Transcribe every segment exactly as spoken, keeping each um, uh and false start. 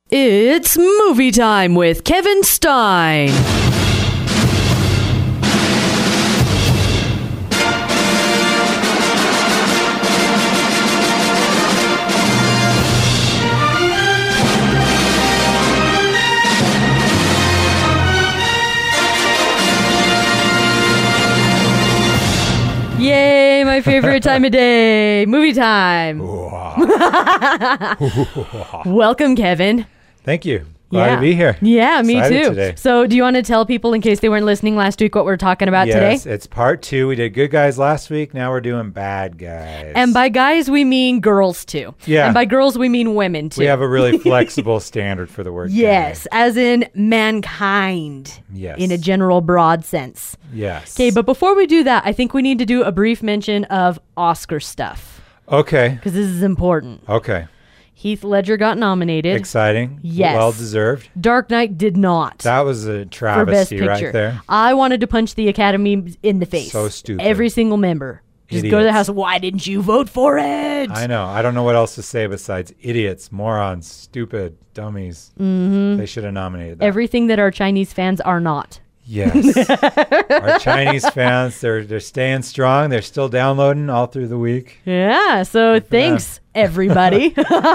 It's movie time with Kevin Stein. Yay, my favorite time of day. Movie time. Welcome, Kevin. Thank you. Glad yeah. to be here. Yeah, me Excited too. Today. So do you want to tell people, in case they weren't listening last week, what we're talking about yes, today? It's part two. We did good guys last week. Now we're doing bad guys. And by guys, we mean girls too. Yeah. And by girls, we mean women too. We have a really flexible standard for the word Yes, guy. as in mankind. Yes. In a general broad sense. Yes. Okay, but before we do that, I think we need to do a brief mention of Oscar stuff. Okay. Because this is important. Okay. Heath Ledger got nominated. Exciting. Yes. Well deserved. Dark Knight did not. That was a For Best travesty Picture. right there. I wanted to punch the Academy in the face. So stupid. Every single member. Just Idiots. go to the house. Why didn't you vote for it? I know. I don't know what else to say besides idiots, morons, stupid, dummies. Mm-hmm. They should have nominated that. Everything that our Chinese fans are not. Yes. Our Chinese fans, they're they're staying strong. They're still downloading all through the week. Yeah, so thanks, everybody.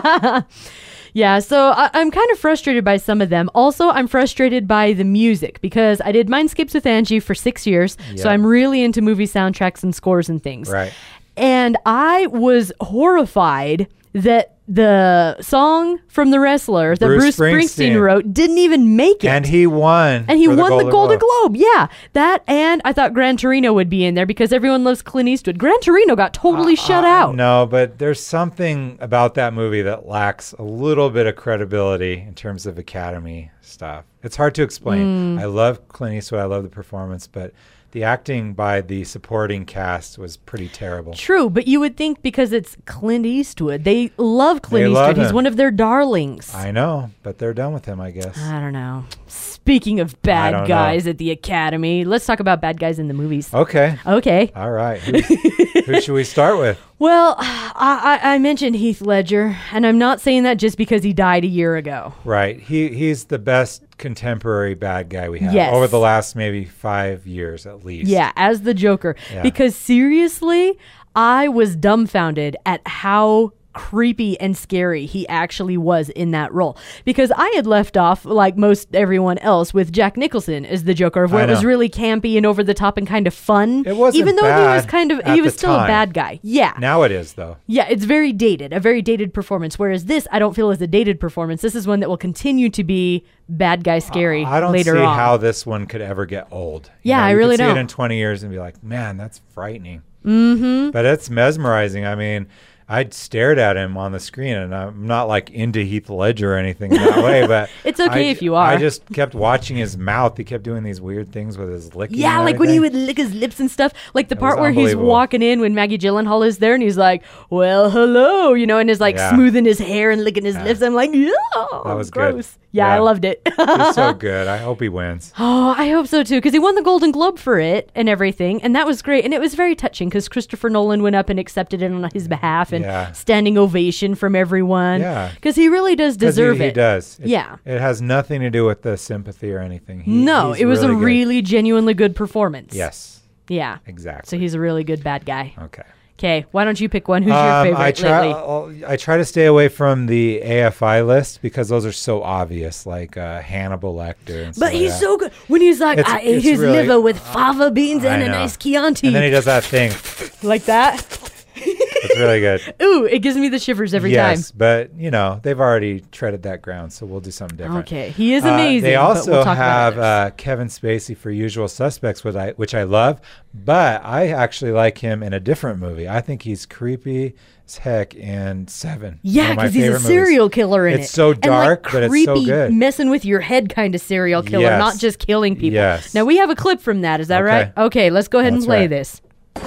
Yeah, so I, I'm kind of frustrated by some of them. Also, I'm frustrated by the music because I did Mindscapes with Angie for six years. Yep. So I'm really into movie soundtracks and scores and things. Right. And I was horrified that the song from The Wrestler that Bruce Bruce Springsteen. Springsteen wrote didn't even make it. And he won. And he for won the Golden Globe. Globe. Yeah. That, and I thought Gran Torino would be in there because everyone loves Clint Eastwood. Gran Torino got totally Uh, shut uh, out. No, but there's something about that movie that lacks a little bit of credibility in terms of Academy stuff. It's hard to explain. Mm. I love Clint Eastwood. I love the performance, but the acting by the supporting cast was pretty terrible. True, but you would think because it's Clint Eastwood, they love Clint They Eastwood. love He's him. one of their darlings. I know, but they're done with him, I guess. I don't know. Speaking of I bad don't guys at the Academy, let's talk about bad guys in the movies. Okay. Okay. All right. Who's, who should we start with? Well, I, I, I mentioned Heath Ledger, and I'm not saying that just because he died a year ago. Right. He he's the best contemporary bad guy we have Yes. over the last maybe five years at least. Yeah, as the Joker. Yeah. Because seriously, I was dumbfounded at how creepy and scary he actually was in that role, because I had left off, like most everyone else, with Jack Nicholson as the Joker, where I it was know. really campy and over the top and kind of fun. It wasn't even though he was bad kind of at he was the still a time. bad guy. Yeah. Now it is, though. Yeah, it's very dated, a very dated performance. Whereas this, I don't feel is a dated performance. This is one that will continue to be bad guy scary I don't later see on. how this one could ever get old. You Yeah, know, I you really could see don't. it in twenty years and be like, man, that's frightening. Mm-hmm. But it's mesmerizing. I mean, I stared at him on the screen, and I'm not like into Heath Ledger or anything that way, but It's okay I, if you are. I just kept watching his mouth. He kept doing these weird things with his licking. Yeah, and like when he everything. would lick his lips and stuff. Like the It part was where he's unbelievable. walking in when Maggie Gyllenhaal is there and he's like, well, hello, you know, and is like Yeah. smoothing his hair and licking his Yeah. lips. I'm like, yeah, That was good. gross. Yeah, I Yeah. loved it. He's so good. I hope he wins. Oh, I hope so too, because he won the Golden Globe for it and everything, and that was great. And it was very touching because Christopher Nolan went up and accepted it on his behalf, and Yeah. standing ovation from everyone. Yeah. Because he really does 'Cause deserve he, it. He does. It, Yeah. It has nothing to do with the sympathy or anything. He, No, he's it was really a good. really genuinely good performance. Yes, Yeah. exactly. So he's a really good bad guy. okay. Okay, why don't you pick one? Who's your Um, favorite I try. lately? I'll- I try to stay away from the A F I list because those are so obvious, like uh, Hannibal Lecter. And stuff But like he's that. so good. When he's like, It's- I ate it's his really- liver with fava beans I and a know. nice Chianti. And then he does that thing. like that. It's really good. Ooh, it gives me the shivers every yes, but you know they've already treaded that ground, so we'll do something time. different. Okay, he is Uh, amazing. they but also we'll talk have about others. uh, Kevin Spacey for Usual Suspects, which I which I love, but I actually like him in a different movie. I think he's creepy as heck in Seven. Yeah, one of my because he's a favorite serial movies. killer in it. It's so And, dark, like, but it's creepy, so good. messing with your head kind of serial killer, Yes. not just killing people. Yes. Now we have a clip from that. Is that Okay. right? Okay, let's go ahead and That's play right. this.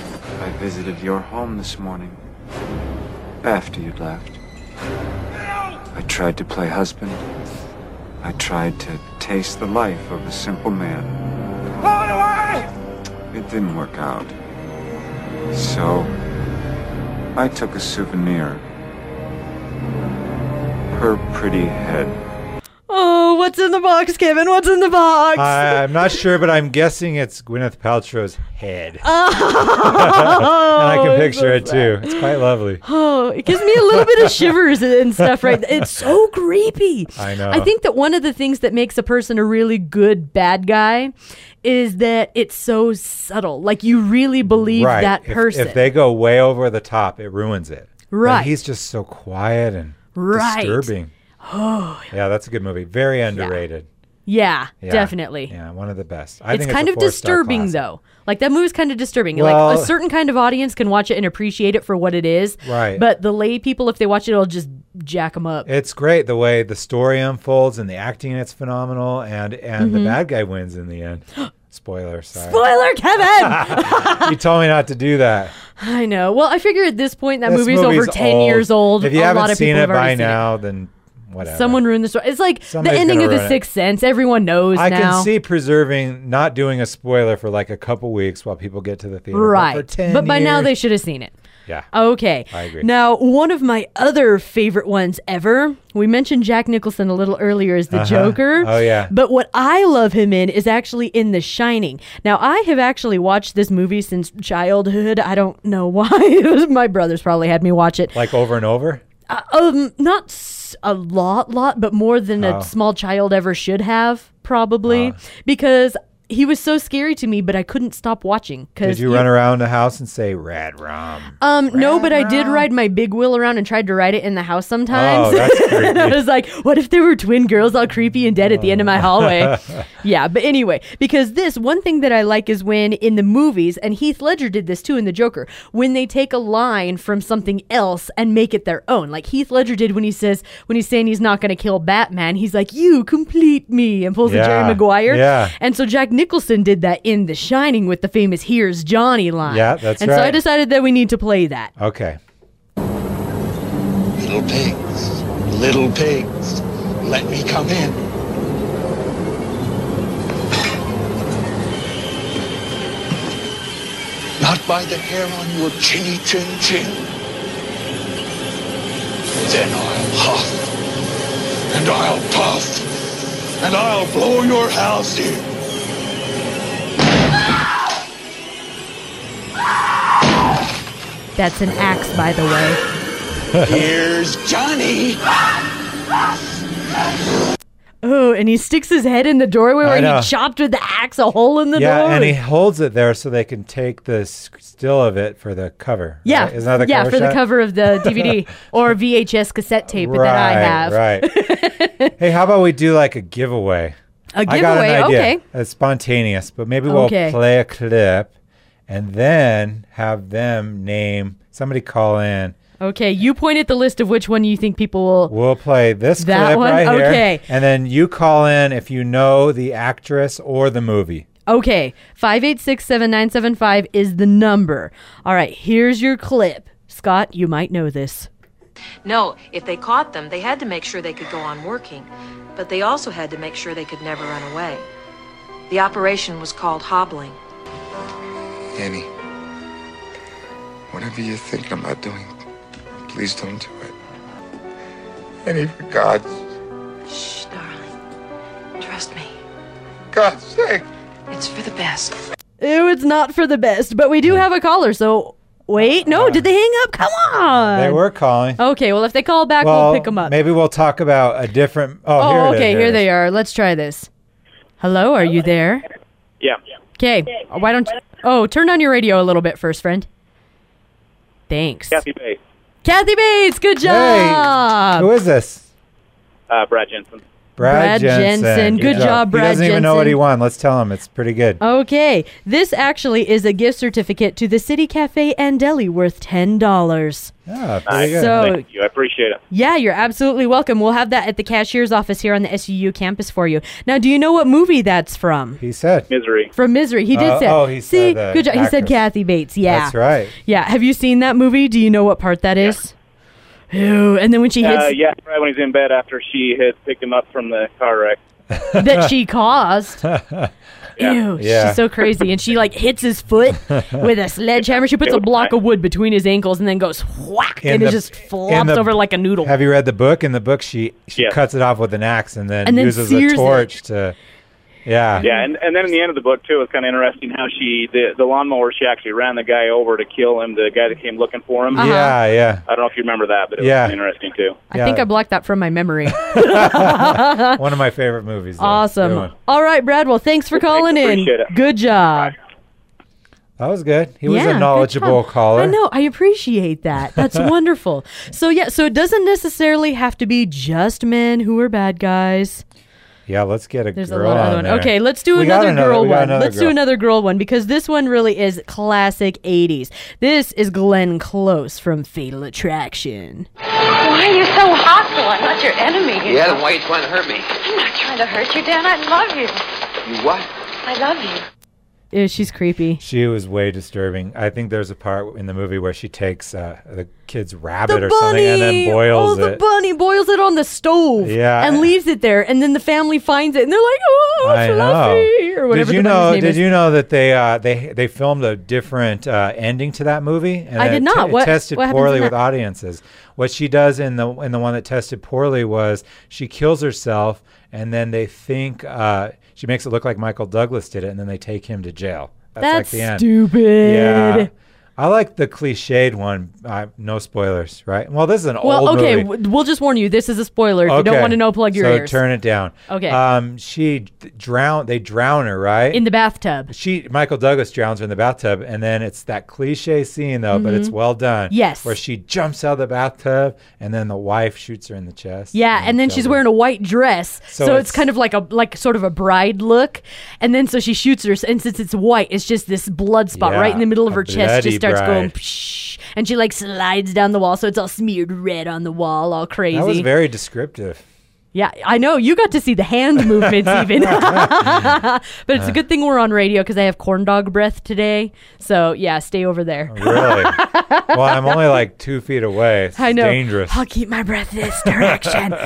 I visited your home this morning. After you'd left. I tried to play husband. I tried to taste the life of a simple man. It didn't work out. So, I took a souvenir. Her pretty head. Oh, what's in the box, Kevin? What's in the box? I, I'm not sure, but I'm guessing it's Gwyneth Paltrow's head. Oh, and I can it's picture so it too. It's quite lovely. Oh, it gives me a little bit of shivers and stuff, right? It's so creepy. I know. I think that one of the things that makes a person a really good bad guy is that it's so subtle. Like, you really believe right. that If- person. If, they go way over the top, it ruins it. Right. And he's just so quiet and Right. disturbing. Oh, Yeah, that's a good movie. Very underrated. yeah, Yeah. definitely. Yeah, one of the best. I It's think kind it's of a four-star disturbing, classic. though. Like, that movie's kind of disturbing. Well- like, a certain kind of audience can watch it and appreciate it for what it is. Right. But the lay people, if they watch it, it'll just jack them up. It's great the way the story unfolds and the acting. It's phenomenal, and and Mm-hmm. the bad guy wins in the end. Spoiler, sorry. Spoiler, Kevin! You told me not to do that. I know. Well, I figure at this point, that This movie's, over ten old. years old. If you a haven't lot of seen people it have already by seen now, it. then whatever. Someone ruined the story. It's like Somebody's the ending gonna of The ruin it. Sixth Sense. Everyone knows I now. can see preserving, not doing a spoiler for like a couple weeks while people get to the theater. Right. But, for ten But by now, years- they should have seen it. Yeah. Okay. I agree. Now, one of my other favorite ones ever, we mentioned Jack Nicholson a little earlier as the Uh-huh. Joker. Oh, yeah. But what I love him in is actually in The Shining. Now, I have actually watched this movie since childhood. I don't know why. It was, my brothers probably had me watch it. Like over and over? Uh, um, not s- a lot, lot, but more than Oh. a small child ever should have, probably. Oh. Because he was so scary to me, but I couldn't stop watching. Did you run around the house and say, Rad Rum? Um, no, but I did Rum. ride my big wheel around and tried to ride it in the house sometimes. Oh, that's creepy. And I was like, what if there were twin girls all creepy and dead at the end of my hallway? Yeah, but anyway, because this, one thing that I like is when in the movies, and Heath Ledger did this too in The Joker, when they take a line from something else and make it their own. Like Heath Ledger did when he says, when he's saying he's not going to kill Batman, he's like, you complete me, and pulls a Jerry Yeah, Maguire. yeah. And so Jack Nicholson did that in The Shining with the famous "Here's Johnny" line. Yeah, that's and so I right. decided that we need to play that. Okay. Little pigs, little pigs, let me come in. Not by the hair on your chinny chin chin. Then I'll huff, and I'll puff, and I'll blow your house in. That's an axe, by the way. Here's Johnny. Oh, and he sticks his head in the doorway I where know. he chopped with the axe a hole in the Yeah, door. and he holds it there so they can take the s- still of it for the cover. yeah, right? Isn't that the yeah, cover for the shot? cover of the D V D or V H S cassette tape right, that I have. Right. Hey, how about we do like a giveaway? A I got giveaway, an idea. okay. It's spontaneous, but maybe we'll Okay. play a clip and then have them name somebody call in. Okay, you point at the list of which one you think people will. We'll play this That clip one? right here. Okay. And then you call in if you know the actress or the movie. Okay, five eight six, seven nine seven five is the number. All right, here's your clip. Scott, you might know this. No, if they caught them, they had to make sure they could go on working, but they also had to make sure they could never run away. The operation was called hobbling. Annie, whatever you're thinking about doing, please don't do it. Annie, for God's, Shh, darling. Trust me. God's sake. It's for the best. Ew, it's not for the best, but we do have a caller, so wait. No, did they hang up? Come on. They were calling. Okay, well, if they call back, well, we'll pick them up. maybe we'll talk about a different. Oh, Oh, here it is, okay, here here it they is. are. Let's try this. Hello, are you there? Yeah. Okay, why don't Oh, turn on your radio a little bit first, friend. Thanks. Kathy Bates. Kathy Bates, good Hey, job. who is this? Uh, Brad Jensen. Brad Jensen. Good job, Brad He doesn't even know what Jensen. he won. Let's tell him. It's pretty good. Okay, this actually is a gift certificate to the City Cafe and Deli worth ten dollars. Yeah, pretty Nice. good. So- Thank you. I appreciate it. Yeah, you're absolutely welcome. We'll have that at the cashier's office here on the S U U campus for you. Now, do you know what movie that's from? he said. Misery. From Misery. He did Uh, say. oh, he See, said, uh, good job. He said actress. Kathy Bates. Yeah, That's right. Yeah, have you seen that movie? Do you know what part that is? Ew. And then when she hits, Uh, yeah, right when he's in bed after she had picked him up from the car wreck. that she caused. Ew, Yeah. she's so crazy. And she like hits his foot with a sledgehammer. She puts a block of wood between his ankles and then goes whack, In and the- it just in flops the- over like a noodle. Have you read the book? In the book, she she Yes. cuts it off with an axe and then, And then uses sears a it. torch to. Yeah. Yeah, and, and then in the end of the book, too, it's kind of interesting how she, the, the lawnmower, she actually ran the guy over to kill him, the guy that came looking for him. Uh-huh. Yeah, yeah. I don't know if you remember that, but it Yeah. was kinda interesting, too. I Yeah. think I blocked that from my memory. One of my favorite movies. though. Good Awesome. one. All right, Brad. Well, thanks for calling in. appreciate it. Good job. That was good. He was Yeah, a good knowledgeable job. caller. I know. I appreciate that. That's wonderful. So, yeah, so it doesn't necessarily have to be just men who are bad guys. Yeah, let's get a There's a girl lot of on other one. there. Okay, let's do We got another girl we got one. another Let's girl. do another girl one because this one really is classic eighties. This is Glenn Close from Fatal Attraction. Why are you so hostile? I'm not your enemy. Yeah, then why are you trying to hurt me? I'm not trying to hurt you, Dan. I love you. You what? I love you. Ew, she's creepy. She was way disturbing. I think there's a part in the movie where she takes uh, the kid's rabbit The or something and then boils oh, the it. bunny boils it on the stove Yeah. and leaves it there. And then the family finds it and they're like, oh, I fluffy, know. or whatever Did you the bunny's know? name Did is. you know that they uh, they they filmed a different uh, ending to that movie? And I it did not. T- What- it tested what happens poorly in with that? audiences. What she does in the in the one that tested poorly was she kills herself, and then they think uh, she makes it look like Michael Douglas did it, and then they take him to jail. That's, That's like the end. stupid. Yeah. I like the cliched one. Uh, no spoilers, right? Well, this is an Well, old okay, movie. w- we'll just warn you. This is a spoiler. If you don't Okay. want to know, plug your so ears. turn it down. Okay. Um, she d- drown. They drown her, right? In the bathtub. she Michael Douglas drowns her in the bathtub, and then it's that cliche scene though, but it's well done. Mm-hmm. Yes. Where she jumps out of the bathtub, and then the wife shoots her in the chest. Yeah, and then she's wearing a white dress, so, So it's, it's- kind of like a like sort of a bride look. And then so she shoots her, and since it's white, it's just this blood spot Yeah, right in the middle of a her chest. bloody Just starts going, bride. psh, and she like slides down the wall, so it's all smeared red on the wall, all crazy. That was very descriptive. Yeah, I know. You got to see the hand movements even. But it's a good thing we're on radio because I have corn dog breath today. So yeah, stay over there. Really? Well, I'm only like two feet away. It's I know. dangerous. I'll keep my breath this direction.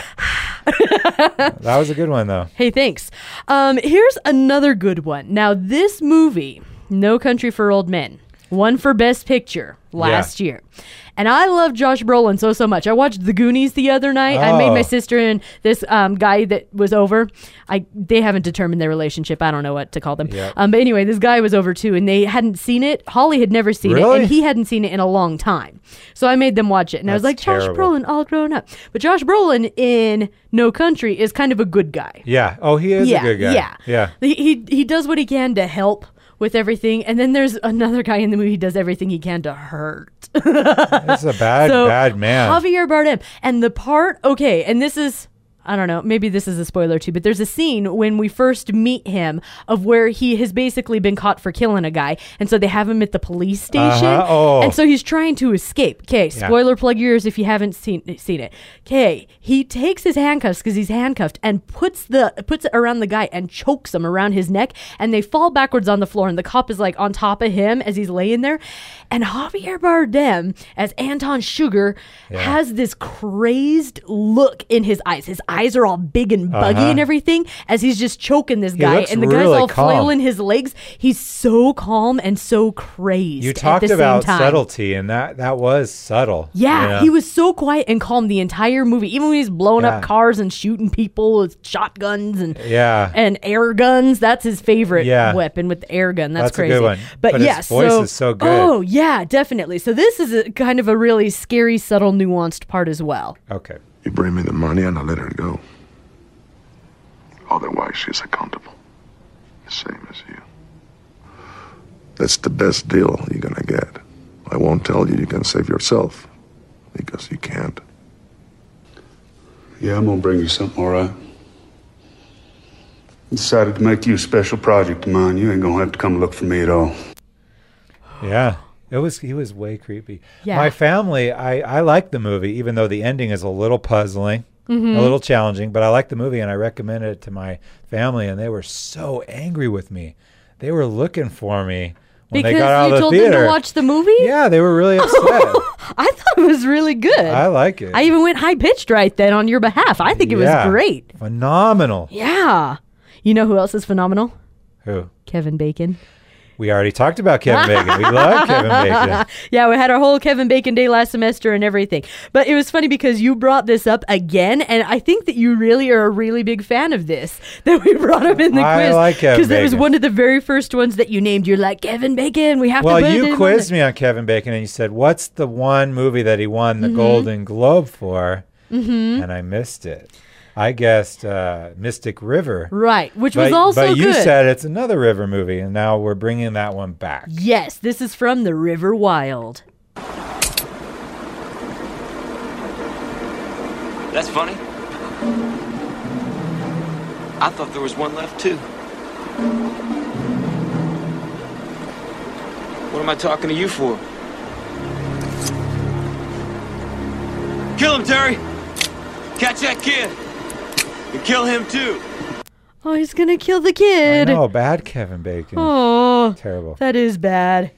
That was a good one though. Hey, thanks. Um, here's another good one. Now, this movie, No Country for Old Men, won for Best Picture last year. And I love Josh Brolin so, so much. I watched The Goonies the other night. I made Oh. my sister and this um, guy that was over. I They haven't determined their relationship. I don't know what to call them. Yep. Um, but anyway, this guy was over too, and they hadn't seen it. Holly had never seen it, Really? and he hadn't seen it in a long time. So I made them watch it. And I was like, That's Josh terrible. Brolin, all grown up. But Josh Brolin in No Country is kind of a good guy. Yeah. Oh, he is yeah, a good guy. Yeah. Yeah. He, he he does what he can to help with everything, and then there's another guy in the movie who does everything he can to hurt. That's a bad, So, bad man. Javier Bardem, and the part, okay, and this is, I don't know, maybe this is a spoiler too, but there's a scene when we first meet him of where he has basically been caught for killing a guy, and so they have him at the police station, Uh-huh. Oh. and so he's trying to escape. Okay, Yeah. spoiler, plug your ears if you haven't seen seen it. Okay, he takes his handcuffs because he's handcuffed and puts the puts it around the guy and chokes him around his neck, and they fall backwards on the floor, and the cop is like on top of him as he's laying there, and Javier Bardem as Anton Sugar has this crazed look in his eyes. His eyes are all big and buggy Uh-huh. and everything as he's just choking this He guy, looks and the guy's really all calm. flailing his legs. He's so calm and so crazed. You at talked the same about time. subtlety, and that that was subtle. Yeah, you know? he was so quiet and calm the entire movie. Even when he's blowing Yeah. up cars and shooting people with shotguns and Yeah. and air guns. That's his favorite Yeah. weapon with the air gun. That's, That's a crazy. good one. But, But his yeah, voice so, is so good. Oh yeah, definitely. So this is a kind of a really scary, subtle, nuanced part as well. Okay. You bring me the money and I let her go. Otherwise, she's accountable. The same as you. That's the best deal you're gonna get. I won't tell you you can save yourself, because you can't. Yeah, I'm gonna bring you something, all right? I decided to make you a special project of mine. You ain't gonna have to come look for me at all. Yeah. It was he was way creepy. Yeah. My family, I I like the movie, even though the ending is a little puzzling, Mm-hmm. a little challenging. But I like the movie, and I recommended it to my family, and they were so angry with me. They were looking for me when because they got out you of the told theater. them to watch the movie? Yeah, they were really upset. I thought it was really good. I like it. I even went high pitched right then on your behalf. I think it Yeah. was great. Phenomenal. Yeah. You know who else is phenomenal? Who? Kevin Bacon. We already talked about Kevin Bacon. We love Kevin Bacon. Yeah, we had our whole Kevin Bacon day last semester and everything. But it was funny because you brought this up again, and I think that you really are a really big fan of this, that we brought up in the I quiz. like Kevin Because it was Bacon. one of the very first ones that you named. You're like, Kevin Bacon, we have Well, to put you him on quizzed the-" me on Kevin Bacon, and you said, what's the one movie that he won the Golden Globe for? Mm-hmm. And I missed it. I guessed uh, Mystic River. Right, which But, was also but you good. said it's another river movie, and now we're bringing that one back. Yes, this is from The River Wild. That's funny. I thought there was one left, too. What am I talking to you for? Kill him, Terry! Catch that kid! And kill him, too! Oh, he's going to kill the I kid. know, bad Kevin Bacon. Oh, Terrible. that is bad.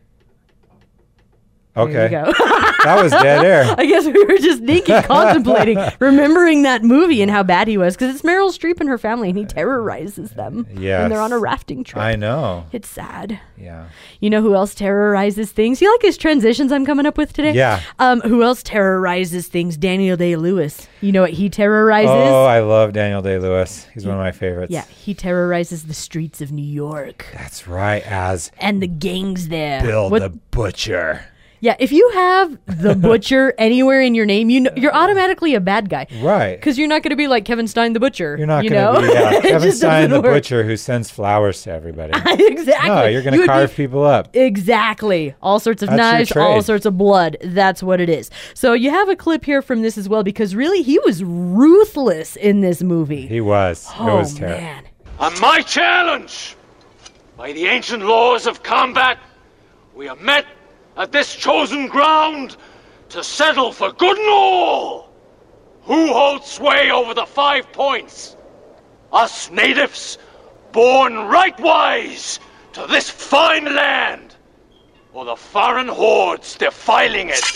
Okay. There you go. That was dead air. I guess we were just thinking, contemplating, remembering that movie and how bad he was. Because it's Meryl Streep and her family, and he terrorizes them Yes. when they're on a rafting trip. I know. It's sad. Yeah. You know who else terrorizes things? You like his transitions I'm coming up with today? Yeah. Um, who else terrorizes things? Daniel Day-Lewis. You know what he terrorizes? Oh, I love Daniel Day-Lewis. He's one of my favorites. Yeah, he terrorizes the streets of New York That's right, as and the gangs there. Bill What- the Butcher. Yeah, if you have the Butcher anywhere in your name, you know, you're automatically a bad guy. Right. Because you're not going to be like Kevin Stein the Butcher. You're not you going know? to be yeah, It Kevin just Stein doesn't the work. Butcher who sends flowers to everybody. Exactly. No, you're going You to would carve be- people up. Exactly. All sorts of That's your knives, all trade. sorts of blood. That's what it is. So you have a clip here from this as well, because really he was ruthless in this movie. He was. oh, it was terrible. man. On my challenge, by the ancient laws of combat, we are met at this chosen ground to settle for good and all. Who holds sway over the five points? Us natives, born rightwise to this fine land, or the foreign hordes defiling it?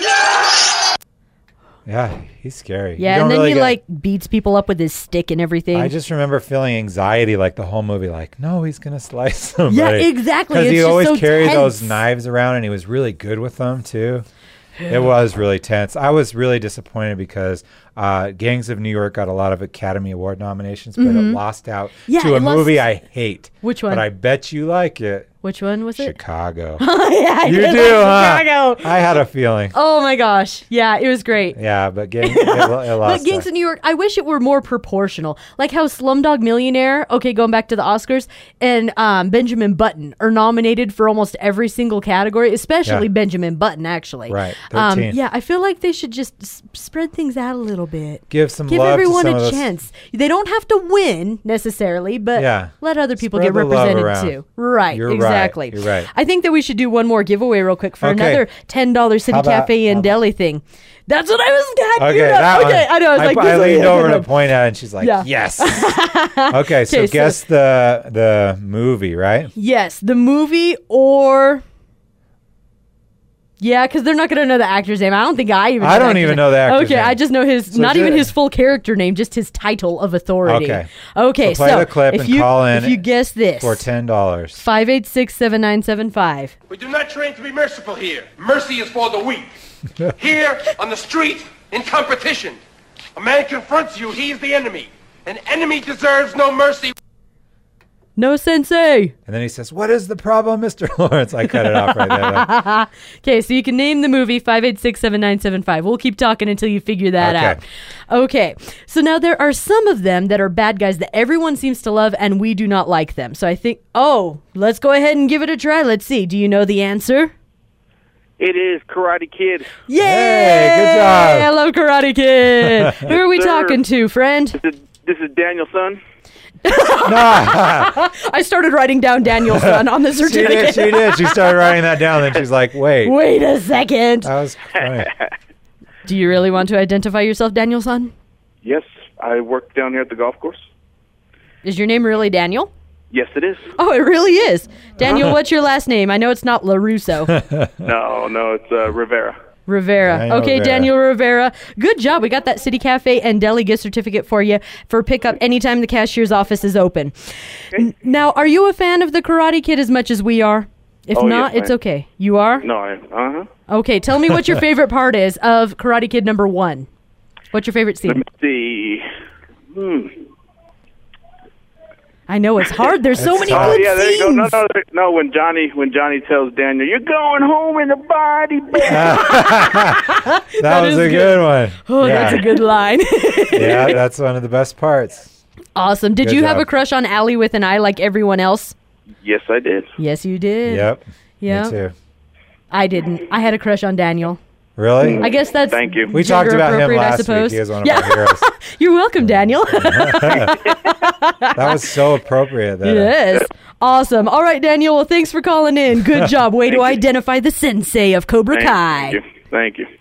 Yeah, he's scary. You Yeah, don't and then really he get- like beats people up with his stick and everything. I just remember feeling anxiety like the whole movie, like, no, he's going to slice somebody. Yeah, exactly. Because It's he just always so carried those tense. knives around, and he was really good with them, too. It was really tense. I was really disappointed because uh, Gangs of New York got a lot of Academy Award nominations, but it lost out Yeah, to a it lost- movie I hate. Which one? But I bet you like it. Which one was it? Chicago. yeah, You I do, love huh? Chicago. I had a feeling. Oh my gosh. Yeah, it was great. Yeah, but gang, it, lo- it But lost. Gangs out. of New York, I wish it were more proportional. Like how Slumdog Millionaire, okay, going back to the Oscars, and um, Benjamin Button are nominated for almost every single category, especially Yeah. Benjamin Button, actually. Right, Um, thirteen. yeah, I feel like they should just s- spread things out a little bit. Give some Give love to everyone some a of those- chance. They don't have to win necessarily, but Yeah. let other people Spread get the love represented around. too. Right, You're right. exactly. You're right. I think that we should do one more giveaway real quick for Okay. another ten dollars City How about- Cafe how and about- Deli thing. That's what I was God, Okay, you're not- that okay, one. I know. I was like, I this leaned is- over to point at it, and she's like, Yeah. yes. okay, so Okay, so- guess the the movie, right? Yes, the movie or yeah, because they're not going to know the actor's name. I don't think I even. I know the don't actor's even name. know the actor's Okay, name. I just know his, So not ju- even his full character name, just his title of authority. Okay. Okay. So play the clip if and you, call in if you guess this For ten dollars. five eight six seven nine seven five. We do not train to be merciful here. Mercy is for the weak. Here, on the street, in competition, a man confronts you, he is the enemy. An enemy deserves no mercy. No sensei. And then he says, "What is the problem, Mister Lawrence?" I cut it off right there. though. Okay, so you can name the movie five eight six seven nine seven five. We'll keep talking until you figure that Okay. out. Okay, so now there are some of them that are bad guys that everyone seems to love and we do not like them. So I think, oh, let's go ahead and give it a try. Let's see. Do you know the answer? It is Karate Kid. Yay! Hey, good job. I love Karate Kid. Who are we Sir. talking to, friend? This is, this is Daniel's son. I started writing down Daniel's son on the She did. certificate. She did. She started writing that down. Then she's like, "Wait, Wait a second. that was funny." Do you really want to identify yourself, Daniel's son? Yes, I work down here at the golf course. Is your name really Daniel? Yes, it is. Oh, it really is. Daniel, what's your last name? I know it's not LaRusso. No, no, it's uh, Rivera. Rivera. Daniel Okay, Rivera. Daniel Rivera. Good job. We got that City Cafe and Deli gift certificate for you for pickup anytime the cashier's office is open. Okay. N- now, are you a fan of The Karate Kid as much as we are? If Oh, not, yes, it's I- okay. You are? No, I, uh-huh. Okay, tell me what your favorite part is of Karate Kid number one. What's your favorite Let scene? me see. Hmm. I know it's hard. There's so It's many tough. Oh, good yeah, there you go. scenes. No, no, there- no. When Johnny, when Johnny tells Daniel, "You're going home in a body bag." That, was is a good. good, one. Oh, yeah. that's a good line. Yeah, that's one of the best parts. Awesome. Did Good you have job. a crush on Allie with an eye like everyone else? Yes, I did. Yes, you did. Yep. Yeah. Me too. I didn't. I had a crush on Daniel. Really? I guess that's Thank you. We talked gender about him appropriate, I last week. suppose. He is one of Yeah. our heroes. You're welcome, Daniel. That was so appropriate. That Yes. Awesome. All right, Daniel. Well, thanks for calling in. Good job. Way to Thank you. identify the sensei of Cobra Thank, Kai. thank you. Thank you.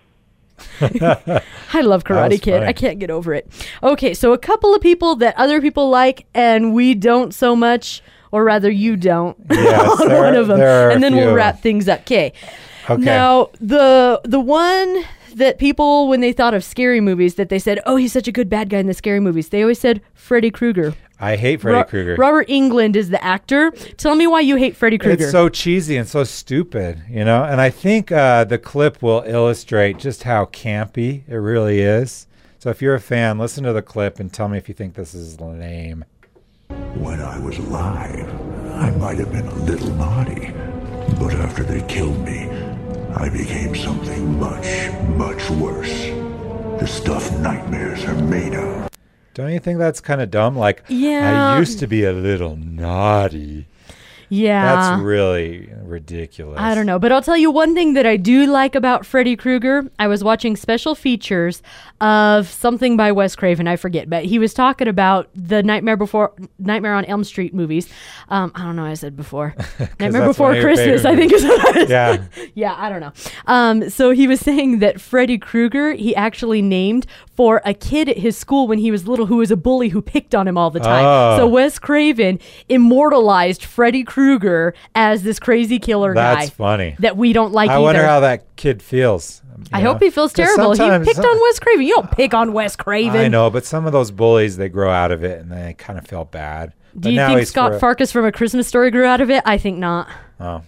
I love That Karate was Kid. funny. I can't get over it. Okay, so a couple of people that other people like and we don't so much, or rather you don't. Yes, on there- one of them. there are a And then we'll few. wrap things up. Okay. Okay. Now, the the one that people, when they thought of scary movies, that they said, oh, he's such a good bad guy in the scary movies, they always said Freddy Krueger. I hate Freddy Ro- Krueger. Robert Englund is the actor. Tell me why you hate Freddy Krueger. It's so cheesy and so stupid, you know? And I think uh, the clip will illustrate just how campy it really is. So if you're a fan, listen to the clip and tell me if you think this is lame. When I was alive, I might have been a little naughty, but after they killed me, I became something much, much worse. The stuff nightmares are made of. Don't you think that's kind of dumb? Like, Yeah. I used to be a little naughty. yeah. That's really ridiculous. I don't know, but I'll tell you one thing that I do like about Freddy Krueger. I was watching special features of something by Wes Craven, I forget, but he was talking about the Nightmare Before Nightmare on Elm Street movies. Um, I don't know what I said before. Nightmare that's Before one of your Christmas, favorite I think is what I Yeah. Yeah, I don't know. Um, so he was saying that Freddy Krueger, he actually named for a kid at his school when he was little who was a bully who picked on him all the time. Oh. So Wes Craven immortalized Freddy Krueger as this crazy killer guy. That's funny. That we don't like I either. wonder how that kid feels. you I know? hope he feels 'Cause terrible. He sometimes- picked on Wes Craven. You don't pick on Wes Craven. I know, but some of those bullies, they grow out of it and they kind of feel bad. Do But you now think he's Scott for- Farkas from A Christmas Story grew out of it? I think not. Oh.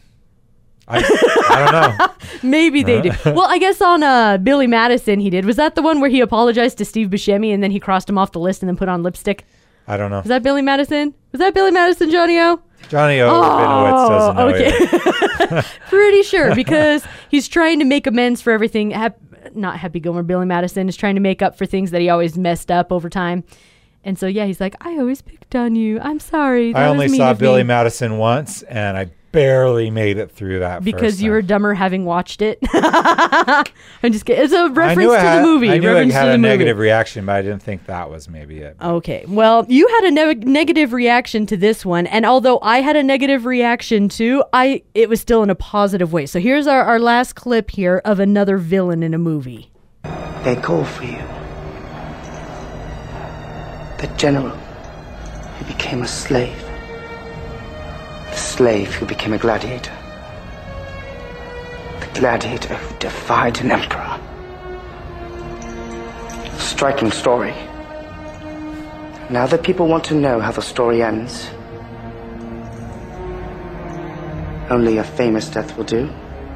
I, I don't know. Maybe they do. Well, I guess on uh, Billy Madison he did. Was that the one where he apologized to Steve Buscemi and then he crossed him off the list and then put on lipstick? I don't know. Was that Billy Madison? Was that Billy Madison, Johnny O? Johnny O. Benowitz doesn't know okay. either. Pretty sure because he's trying to make amends for everything. Hap- not Happy Gilmore. Billy Madison is trying to make up for things that he always messed up over time. And so, yeah, he's like, I always picked on you. I'm sorry. That I was only mean saw of Billy me. Madison once, and I barely made it through that Because first you time. were dumber having watched it. I'm just kidding. It's a I reference knew to it had, the movie. I knew reference it had to the a movie. negative reaction, but I didn't think that was maybe it. Okay. Well, you had a ne- negative reaction to this one, and although I had a negative reaction too, I it was still in a positive way. So here's our, our last clip here of another villain in a movie. They call for you. The general who became a slave. The slave who became a gladiator. The gladiator who defied an emperor. Striking story. Now that people want to know how the story ends, only a famous death will do.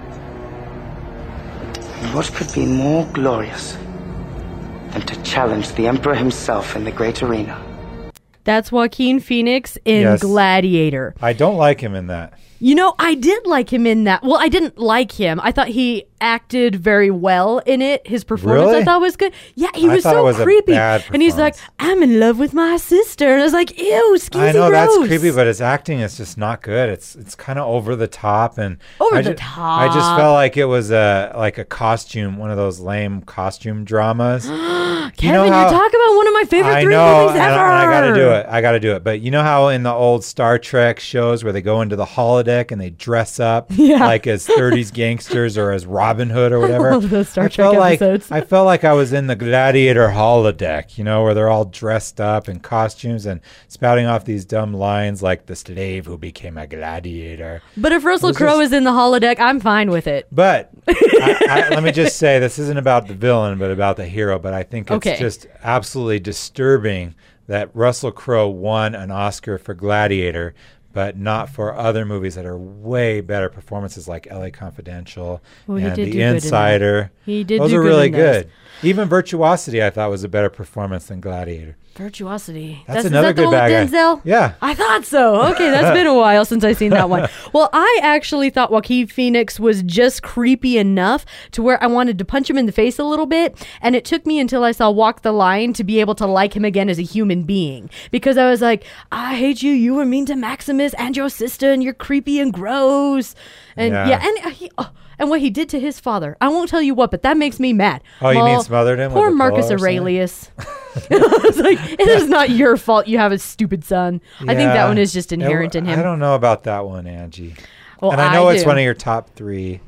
And what could be more glorious than to challenge the emperor himself in the great arena? That's Joaquin Phoenix in Yes. Gladiator. I don't like him in that. You know, I did like him in that. Well, I didn't like him. I thought he acted very well in it. His performance Really? I thought was good. Yeah, he I was thought so it was a creepy. bad And he's like, I'm in love with my sister. And I was like, ew, skeezy I know gross. that's creepy, but his acting is just not good. It's it's kind of over the top, and Over I the ju- top. I just felt like it was a like a costume, one of those lame costume dramas. Kevin, You know you're how- talking about one of my favorite I three know, movies and, ever. I- and I got to do it. I got to do it. But you know how in the old Star Trek shows where they go into the holodeck holodeck and they dress up Yeah. like as thirties gangsters or as Robin Hood or whatever. All those Star I Trek felt like, episodes. I felt like I was in the Gladiator holodeck, you know, where they're all dressed up in costumes and spouting off these dumb lines like the slave who became a gladiator. But if Russell This Crowe is- is in the holodeck, I'm fine with it. But I, I, let me just say, this isn't about the villain, but about the hero. But I think it's Okay. just absolutely disturbing that Russell Crowe won an Oscar for Gladiator, but not for other movies that are way better performances like L A Confidential Well, he and did The do good in that. Insider. He did Those do are good really in those. good. Even Virtuosity, I thought, was a better performance than Gladiator. Virtuosity. That's is another that the good one bad with guy. Denzel? Yeah. I thought so. Okay, that's been a while since I've seen that one. Well, I actually thought Joaquin Phoenix was just creepy enough to where I wanted to punch him in the face a little bit, and it took me until I saw Walk the Line to be able to like him again as a human being, because I was like, I hate you, you were mean to Maximus and your sister, and you're creepy and gross. And Yeah. yeah, and he... Oh, and what he did to his father. I won't tell you what, but that makes me mad. Oh, you mean Well, smothered him with Poor a Marcus pillow or something? Aurelius. It's like, it is not your fault you have a stupid son. I think that Yeah. one is just inherent It- in him. I don't know about that one, Angie. Well, and I know I it's do. one of your top three.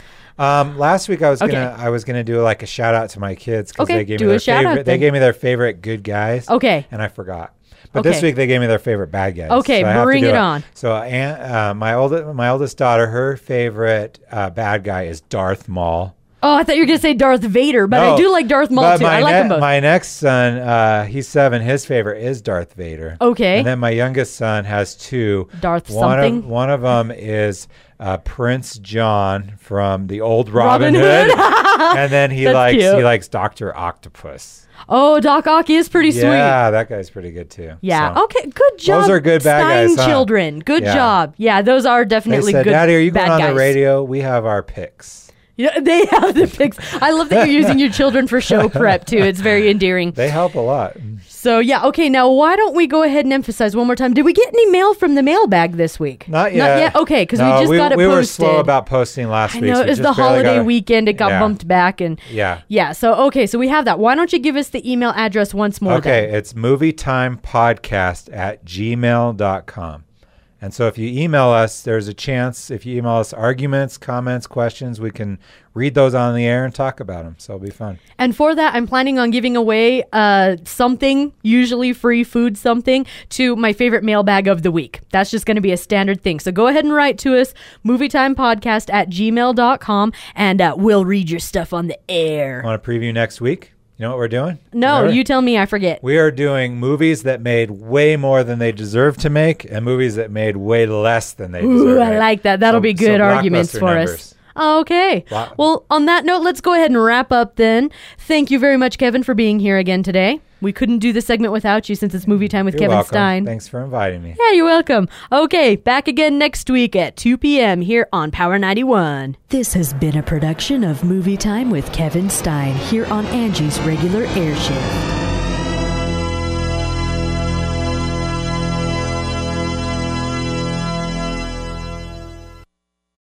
Um, last week I was Okay. gonna I was gonna do like a shout out to my kids because Okay, they gave do me a their shout out favorite. They then. gave me their favorite good guys. Okay. and I forgot. But this Okay. week they gave me their favorite bad guys. Okay, so I have to bring do it on. So Aunt, uh, my oldest my oldest daughter, her favorite uh, bad guy is Darth Maul. Oh, I thought you were going to say Darth Vader, but No, I do like Darth Maul but too. my I like ne- them both. My next son, uh, he's seven. His favorite is Darth Vader. Okay. And then my youngest son has two. Darth one something? Of, one of them is uh, Prince John from the old Robin, Robin Hood, Hood. and then he That's likes cute. he likes Doctor Octopus. Oh, Doc Ock is pretty sweet. Yeah, that guy's pretty good too. Yeah. So. Okay. Good job. Those are good bad Stein guys, huh? children. Good Yeah. job. Yeah, those are They definitely said, good. "Daddy, are you bad going on guys. the radio? We have our picks." You know, they have the picks. I love that you're using your children for show prep too. It's very endearing. They help a lot. So yeah, okay. Now why don't we go ahead and emphasize one more time? Did we get any mail from the mailbag this week? Not yet. Not yet. Okay, because No, we just we, got it we posted. were slow about posting last I week. know so it was just the barely holiday got it. weekend. It got Yeah. bumped back, and Yeah. yeah. So okay, so we have that. Why don't you give us the email address once more? Okay, then? it's movietimepodcast at gmail dot com. And so if you email us, there's a chance if you email us arguments, comments, questions, we can read those on the air and talk about them. So it'll be fun. And for that, I'm planning on giving away uh, something, usually free food something, to my favorite mailbag of the week. That's just going to be a standard thing. So go ahead and write to us, movietimepodcast at gmail dot com, and uh, we'll read your stuff on the air. Want to preview next week? You know what we're doing? No, Remember? you tell me, I forget. We are doing movies that made way more than they deserve to make and movies that made way less than they deserve Ooh, to I make. like that. That'll So- be good so arguments blockbuster for numbers. us. Okay. Block- Well, on that note, let's go ahead and wrap up then. Thank you very much, Kevin, for being here again today. We couldn't do the segment without you since it's movie time with You're Kevin welcome. Stein. Thanks for inviting me. Yeah, you're welcome. Okay, back again next week at two p.m. here on Power ninety-one. This has been a production of Movie Time with Kevin Stein here on Angie's regular air shift.